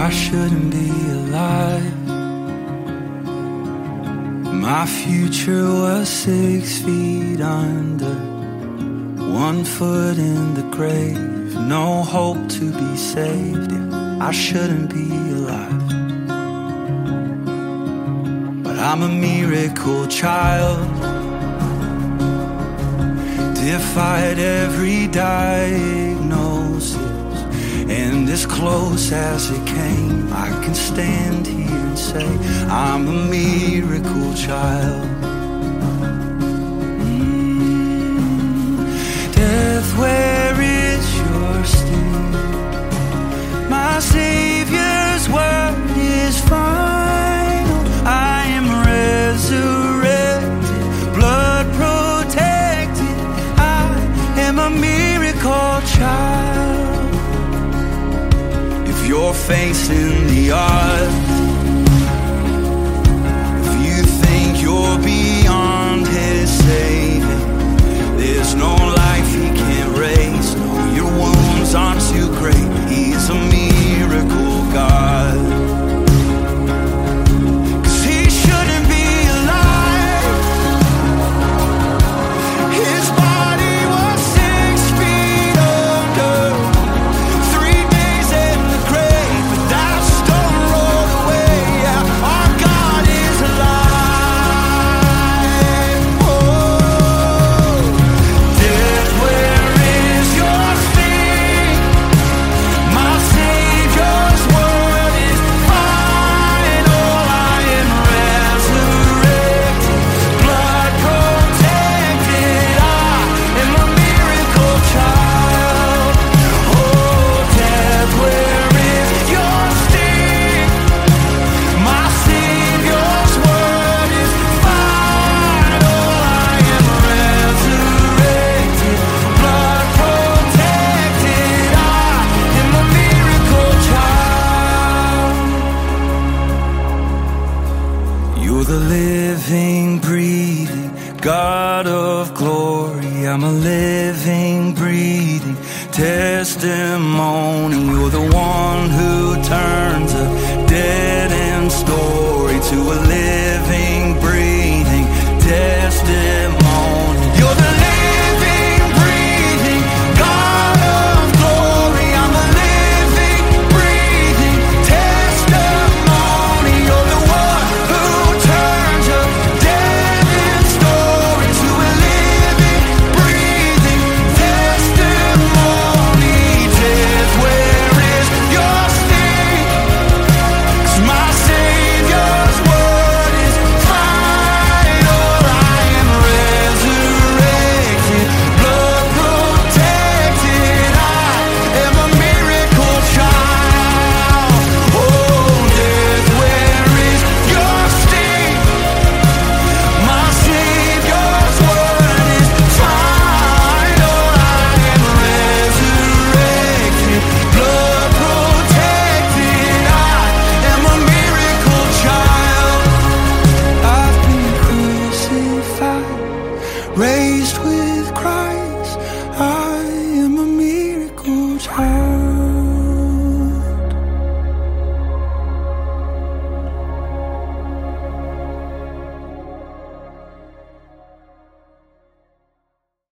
I shouldn't be alive. My future was 6 feet under, 1 foot in the grave, no hope to be saved. Yeah, I shouldn't be alive. But I'm a miracle child, defied every diagnosis, and as close as it came, I can stand here and say I'm a miracle child. Death, where is your sting? My Savior's word is final. I am resurrected, blood protected. I am a miracle child. If you're facing the odds, if you think you're beyond His saving, there's no life He can't raise. No, your wounds aren't too great. He's a miracle God. 'Cause He shouldn't be alive. His body was 6 feet under, 3 days in the grave, but that stone rolled away. Yeah, our God is alive. Oh, death, where is your sting? My Savior's word is final. I am resurrected, blood protected. I am a miracle child. Oh, death, where is your sting? My Savior's word is final. I am resurrected, blood protected. I am a miracle child. You're the living, breathing God of glory. I'm a living, breathing testimony. You're the one who turns a dead end story to a living